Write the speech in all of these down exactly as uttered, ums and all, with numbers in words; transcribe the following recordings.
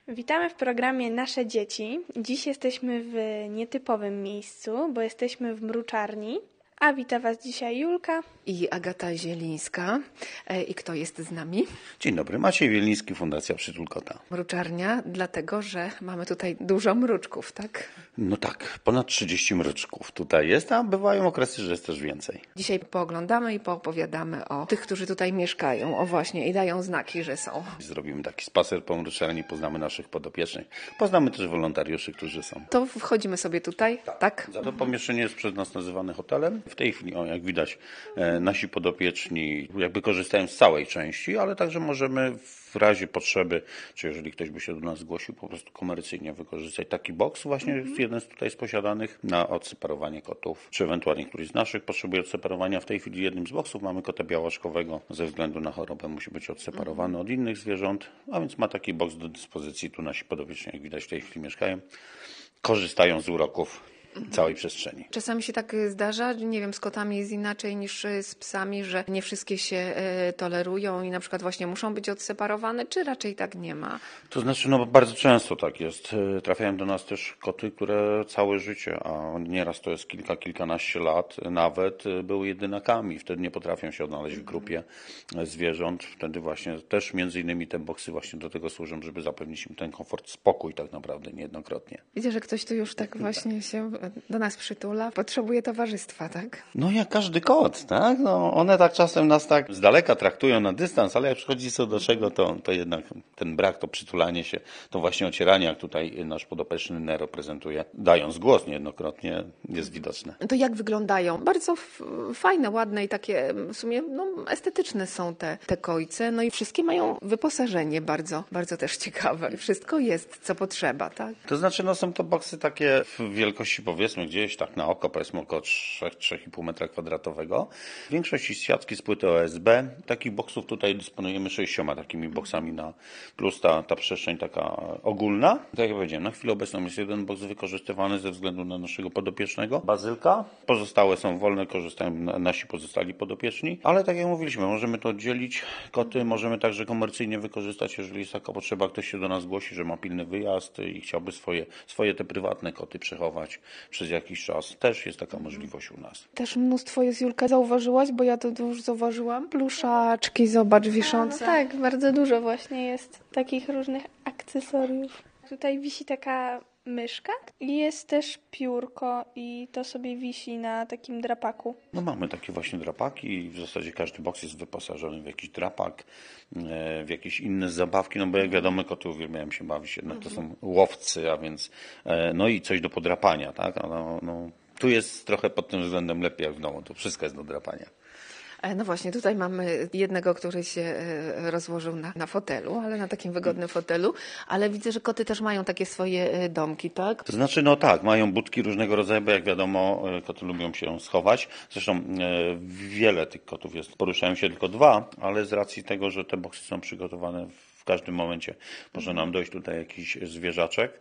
Witamy w programie Nasze Dzieci. Dziś jesteśmy w nietypowym miejscu, bo jesteśmy w mruczarni. A wita Was dzisiaj Julka i Agata Zielińska. I kto jest z nami? Dzień dobry, Maciej Wieliński, Fundacja Przytul Kota. Mruczarnia, dlatego że mamy tutaj dużo mruczków, tak? No tak, ponad trzydzieści mruczków tutaj jest, a bywają okresy, że jest też więcej. Dzisiaj pooglądamy i poopowiadamy o tych, którzy tutaj mieszkają, o właśnie i dają znaki, że są. Zrobimy taki spacer po mruczarni, poznamy naszych podopiecznych, poznamy też wolontariuszy, którzy są. To wchodzimy sobie tutaj, tak? tak? Za to pomieszczenie jest przez nas nazywane hotelem. W tej chwili, o, jak widać, e, nasi podopieczni jakby korzystają z całej części, ale także możemy w razie potrzeby, czy jeżeli ktoś by się do nas zgłosił, po prostu komercyjnie wykorzystać taki boks, właśnie mm-hmm. jeden z tutaj z posiadanych na odseparowanie kotów, czy ewentualnie któryś z naszych potrzebuje odseparowania. W tej chwili jednym z boksów mamy kota białaczkowego, ze względu na chorobę musi być odseparowany mm-hmm. od innych zwierząt, a więc ma taki boks do dyspozycji. Tu nasi podopieczni, jak widać, w tej chwili mieszkają, korzystają z uroków całej przestrzeni. Czasami się tak zdarza, nie wiem, z kotami jest inaczej niż z psami, że nie wszystkie się tolerują i na przykład właśnie muszą być odseparowane, czy raczej tak nie ma? To znaczy, no bardzo często tak jest. Trafiają do nas też koty, które całe życie, a nieraz to jest kilka, kilkanaście lat, nawet były jedynakami. Wtedy nie potrafią się odnaleźć w grupie zwierząt. Wtedy właśnie też między innymi te boksy właśnie do tego służą, żeby zapewnić im ten komfort, spokój tak naprawdę niejednokrotnie. Widzę, że ktoś tu już tak właśnie się do nas przytula, potrzebuje towarzystwa, tak? No jak każdy kot, tak? No, one tak czasem nas tak z daleka traktują na dystans, ale jak przychodzi co do czego, to, to jednak ten brak, to przytulanie się, to właśnie ocieranie, jak tutaj nasz podopieczny Nero prezentuje, dając głos niejednokrotnie, jest widoczne. To jak wyglądają? Bardzo f- fajne, ładne i takie w sumie no, estetyczne są te, te kojce, no i wszystkie mają wyposażenie bardzo, bardzo też ciekawe. Wszystko jest, co potrzeba, tak? To znaczy, no są to boksy takie w wielkości, powiedzmy, gdzieś tak na oko, powiedzmy około trzy do trzech i pół metra kwadratowego. W większości siatki z płyty O S B. Takich boksów tutaj dysponujemy sześcioma takimi boksami na plus ta, ta przestrzeń taka ogólna. Tak jak powiedziałem, na chwilę obecną jest jeden boks wykorzystywany ze względu na naszego podopiecznego, Bazylka. Pozostałe są wolne, korzystają nasi pozostali podopieczni, ale tak jak mówiliśmy, możemy to oddzielić. Koty możemy także komercyjnie wykorzystać, jeżeli jest taka potrzeba, ktoś się do nas zgłosi, że ma pilny wyjazd i chciałby swoje, swoje te prywatne koty przechować przez jakiś czas. Też jest taka możliwość u nas. Też mnóstwo jest, Julka, zauważyłaś, bo ja to już zauważyłam. Pluszaczki, zobacz, wiszące. A, no tak, bardzo dużo właśnie jest takich różnych akcesoriów. Tutaj wisi taka myszka i jest też piórko i to sobie wisi na takim drapaku. No mamy takie właśnie drapaki i w zasadzie każdy boks jest wyposażony w jakiś drapak, w jakieś inne zabawki, no bo jak wiadomo, koty uwielbiają się bawić, jednak to są łowcy, a więc no i coś do podrapania, tak? No, no, tu jest trochę pod tym względem lepiej jak w domu, to wszystko jest do drapania. No właśnie, tutaj mamy jednego, który się rozłożył na, na fotelu, ale na takim wygodnym fotelu, ale widzę, że koty też mają takie swoje domki, tak? To znaczy, no tak, mają budki różnego rodzaju, bo jak wiadomo, koty lubią się schować. Zresztą wiele tych kotów jest, poruszają się tylko dwa, ale z racji tego, że te boksy są przygotowane w każdym momencie, może nam dojść tutaj jakiś zwierzaczek.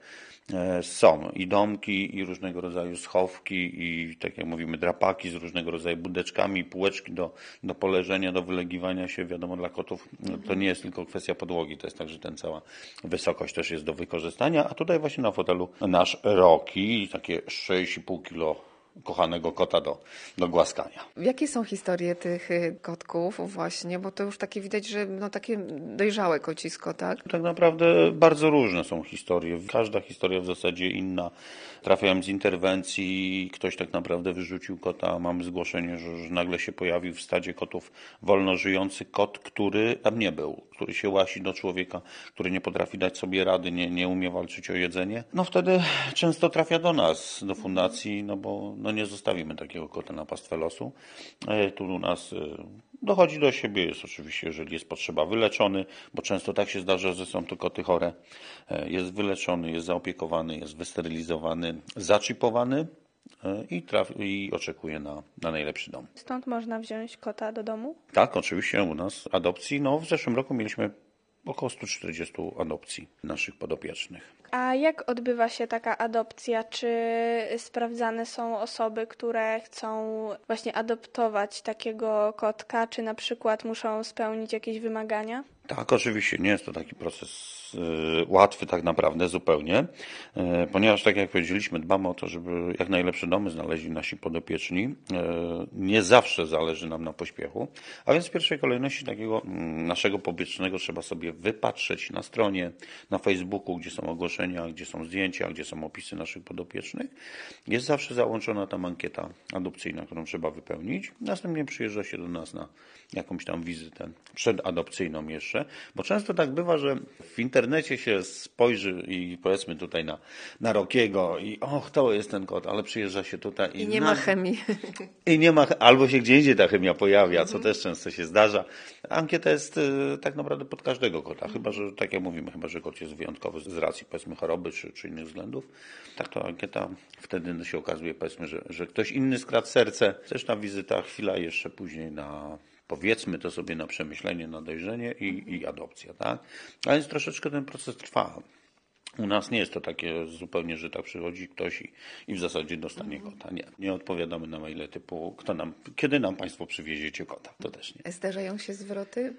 Są i domki, i różnego rodzaju schowki, i tak jak mówimy, drapaki z różnego rodzaju budeczkami, półeczki do, do poleżenia, do wylegiwania się. Wiadomo, dla kotów to nie jest tylko kwestia podłogi, to jest także ten cała wysokość też jest do wykorzystania. A tutaj właśnie na fotelu nasz Rocky, takie sześć i pół kilo kochanego kota do, do głaskania. Jakie są historie tych kotków właśnie, bo to już takie widać, że no takie dojrzałe kocisko, tak? Tak naprawdę bardzo różne są historie. Każda historia w zasadzie inna. Trafiałem z interwencji, ktoś tak naprawdę wyrzucił kota. Mamy zgłoszenie, że, że nagle się pojawił w stadzie kotów wolno żyjący kot, który tam nie był, który się łasi do człowieka, który nie potrafi dać sobie rady, nie, nie umie walczyć o jedzenie. No wtedy często trafia do nas, do fundacji, no bo no nie zostawimy takiego kota na pastwę losu. Tu u nas dochodzi do siebie, jest oczywiście, jeżeli jest potrzeba, wyleczony, bo często tak się zdarza, że są to koty chore. Jest wyleczony, jest zaopiekowany, jest wysterylizowany, zaczipowany i, traf, i oczekuje na, na najlepszy dom. Stąd można wziąć kota do domu? Tak, oczywiście u nas adopcji. No w zeszłym roku mieliśmy około sto czterdzieści adopcji naszych podopiecznych. A jak odbywa się taka adopcja? Czy sprawdzane są osoby, które chcą właśnie adoptować takiego kotka, czy na przykład muszą spełnić jakieś wymagania? Tak, oczywiście nie jest to taki proces y, łatwy tak naprawdę zupełnie, y, ponieważ tak jak powiedzieliśmy, dbamy o to, żeby jak najlepsze domy znaleźli nasi podopieczni. Y, nie zawsze zależy nam na pośpiechu, a więc w pierwszej kolejności takiego mm, naszego podopiecznego trzeba sobie wypatrzeć na stronie, na Facebooku, gdzie są ogłoszenia, gdzie są zdjęcia, gdzie są opisy naszych podopiecznych. Jest zawsze załączona tam ankieta adopcyjna, którą trzeba wypełnić. Następnie przyjeżdża się do nas na jakąś tam wizytę przedadopcyjną jeszcze, bo często tak bywa, że w internecie się spojrzy i powiedzmy tutaj na, na Rockiego i och, to jest ten kot, ale przyjeżdża się tutaj i, I nie na... ma chemii. I nie ma, albo się gdzie indziej ta chemia pojawia, co też często się zdarza. Ankieta jest y, tak naprawdę pod każdego kota, chyba że, tak jak mówimy, chyba że kot jest wyjątkowy z racji powiedzmy choroby czy, czy innych względów. Tak to ankieta wtedy się okazuje powiedzmy, że, że ktoś inny skradł serce. Też ta wizyta, chwila jeszcze później na powiedzmy to sobie na przemyślenie, na dojrzenie i, i adopcja, tak? A więc troszeczkę ten proces trwa. U nas nie jest to takie zupełnie, że tak przychodzi ktoś i, i w zasadzie dostanie kota. Nie, nie odpowiadamy na maile typu, kto nam, kiedy nam Państwo przywieziecie kota. To też nie. Zdarzają się zwroty?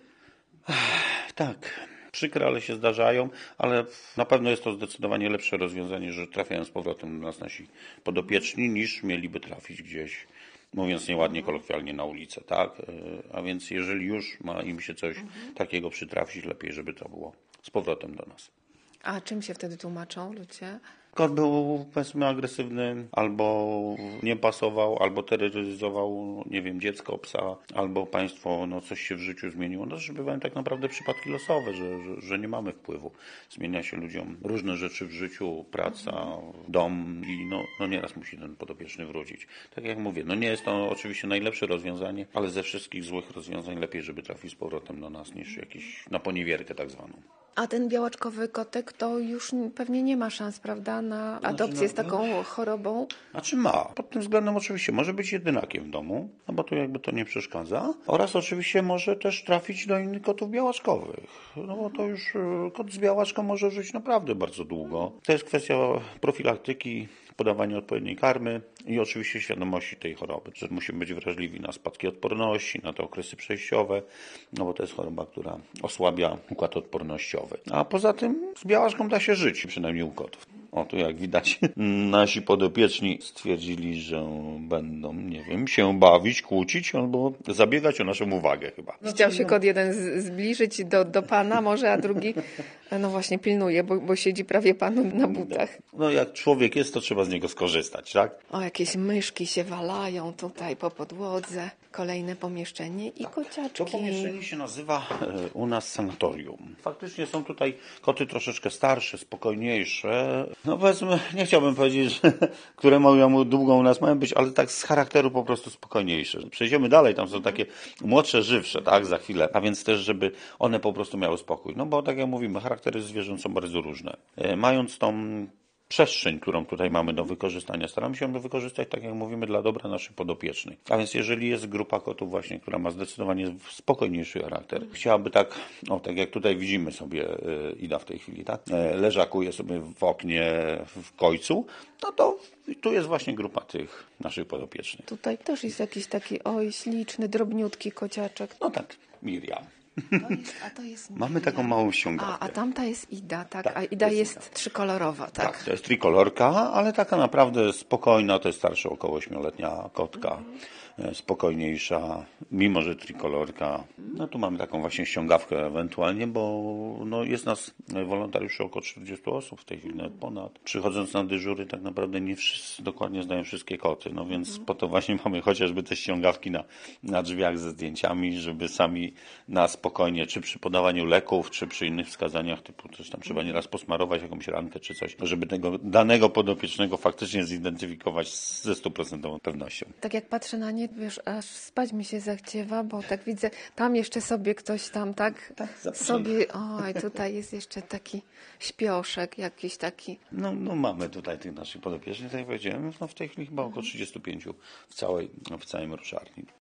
Tak, przykre, ale się zdarzają, ale na pewno jest to zdecydowanie lepsze rozwiązanie, że trafiają z powrotem do nas nasi podopieczni, niż mieliby trafić gdzieś, mówiąc nieładnie, kolokwialnie na ulicę, tak? A więc jeżeli już ma im się coś takiego przytrafić, lepiej, żeby to było z powrotem do nas. A czym się wtedy tłumaczą ludzie? Kot był, powiedzmy, agresywny, albo nie pasował, albo terroryzował, nie wiem, dziecko, psa, albo państwo, no coś się w życiu zmieniło. No, że bywają tak naprawdę przypadki losowe, że, że, że nie mamy wpływu. Zmienia się ludziom różne rzeczy w życiu, praca, dom i no, no nieraz musi ten podopieczny wrócić. Tak jak mówię, no nie jest to oczywiście najlepsze rozwiązanie, ale ze wszystkich złych rozwiązań lepiej, żeby trafił z powrotem do nas, niż jakiś na poniewierkę tak zwaną. A ten białaczkowy kotek to już pewnie nie ma szans, prawda, na adopcję z taką chorobą? Znaczy ma. Pod tym względem oczywiście może być jedynakiem w domu, no bo tu jakby to nie przeszkadza. Oraz oczywiście może też trafić do innych kotów białaczkowych. No bo to już e, kot z białaczką może żyć naprawdę bardzo długo. To jest kwestia profilaktyki, podawania odpowiedniej karmy i oczywiście świadomości tej choroby, że musimy być wrażliwi na spadki odporności, na te okresy przejściowe, no bo to jest choroba, która osłabia układ odpornościowy. A poza tym z białaczką da się żyć, przynajmniej u kotów. O, tu jak widać, nasi podopieczni stwierdzili, że będą, nie wiem, się bawić, kłócić albo zabiegać o naszą uwagę chyba. Chciał się kot jeden z- zbliżyć do, do pana może, a drugi no właśnie pilnuje, bo, bo siedzi prawie panu na butach. No jak człowiek jest, to trzeba z niego skorzystać, tak? O, jakieś myszki się walają tutaj po podłodze. Kolejne pomieszczenie i kociaczki. To pomieszczenie się nazywa e, u nas sanatorium. Faktycznie są tutaj koty troszeczkę starsze, spokojniejsze. No powiedzmy, nie chciałbym powiedzieć, że, które mają długo u nas mają być, ale tak z charakteru po prostu spokojniejsze. Przejdziemy dalej, tam są takie młodsze, żywsze, tak, za chwilę. A więc też, żeby one po prostu miały spokój. No bo tak jak mówimy, charaktery zwierząt są bardzo różne. E, mając tą przestrzeń, którą tutaj mamy do wykorzystania, staramy się ją wykorzystać, tak jak mówimy, dla dobra naszych podopiecznych. A więc jeżeli jest grupa kotów właśnie, która ma zdecydowanie spokojniejszy charakter, chciałaby tak, o tak jak tutaj widzimy sobie e, Ida w tej chwili, tak, e, leżakuje sobie w oknie w końcu, no to tu jest właśnie grupa tych naszych podopiecznych. Tutaj też jest jakiś taki, oj, śliczny, drobniutki kociaczek. No tak, Miriam. To jest, a to jest Mamy taką małą A, ściągawkę. a tamta jest Ida, tak? Tak, A Ida jest jest, Ida. trzykolorowa, tak? Tak, to jest trikolorka, ale taka naprawdę spokojna, to jest starsza, około ośmioletnia kotka, e, spokojniejsza, mimo że trikolorka. No tu mamy taką właśnie ściągawkę ewentualnie, bo no, jest nas wolontariuszy około czterdziestu osób w tej chwili, nawet ponad. Przychodząc na dyżury, tak naprawdę nie wszyscy dokładnie znają wszystkie koty, no więc po to właśnie mamy chociażby te ściągawki na, na drzwiach ze zdjęciami, żeby sami na spokojnie, czy przy podawaniu leków, czy przy innych wskazaniach, typu coś tam trzeba nieraz posmarować, jakąś rankę czy coś, żeby tego danego podopiecznego faktycznie zidentyfikować ze stuprocentową pewnością. Tak jak patrzę na nie, wiesz, aż spać mi się zachciewa, bo tak widzę, tam jeszcze sobie ktoś tam, tak? Tak, zapraszam. sobie, oj, tutaj jest jeszcze taki śpioszek, jakiś taki. No, no mamy tutaj tych naszych podopiecznych, tak jak powiedziałem, no w tej chwili chyba około trzydziestu pięciu w całej, w całym ruszarni.